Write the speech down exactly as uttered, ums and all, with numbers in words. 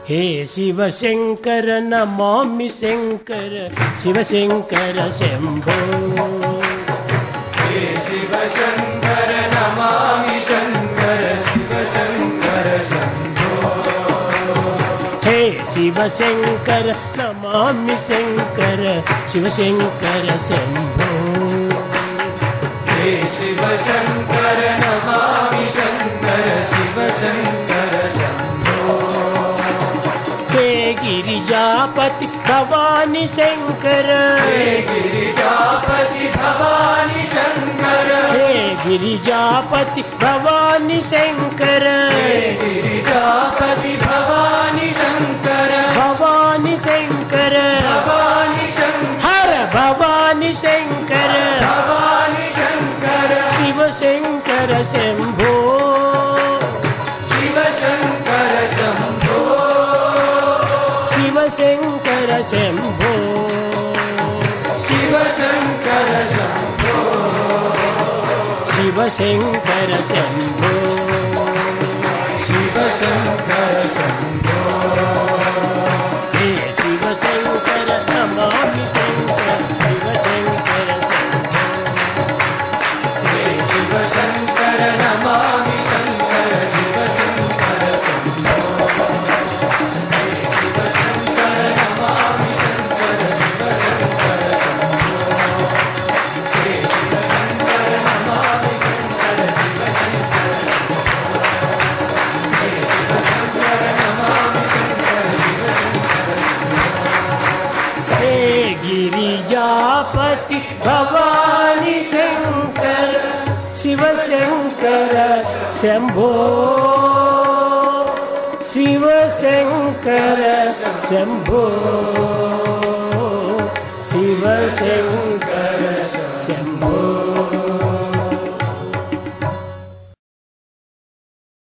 हे Shiv Shankar Namami Shankar Shiv Shankar Shambho हे Shiv Shankar Namami Shankar Shiv Shankar Shambho हे Shiv Shankar Namami Shankar Shiv Shankar Shambho हे Shiv Shankar Namami Shankar Shiv Shankar Shambho हे Girijapati Bhavani Shankar हे Girijapati Bhavani Shankar हे Girijapati Bhavani Shankar हे Girijapati Bhavani Shankar Bhavani Shankar Bhavani Shankar हर Bhavani Shankar Bhavani Shankar Shiv Shankar Shambho Shiv Shankar Shambho Shiv Shankar Shambho Shiv Shankar Shambho Shiv Shankar Shambho Shiv Shankar Shambho हे Shiv Shankar Namami Shankar Shiv Shankar Shambho हे Shiv Shankar Namami Shankar Shiv Shankar Shambho हे Shiv Shankar Namami Shankar Shiv Shankar Shambho हे Shiv Shankar Namami Shankar Shiv Shankar हे Shiv Shankar Namami Shankar Shiv Shankar हे Girijapati Bhavani Shankar Shiv Shankar Shambho Shiv Shankar Shambho Shiv Shankar Shambho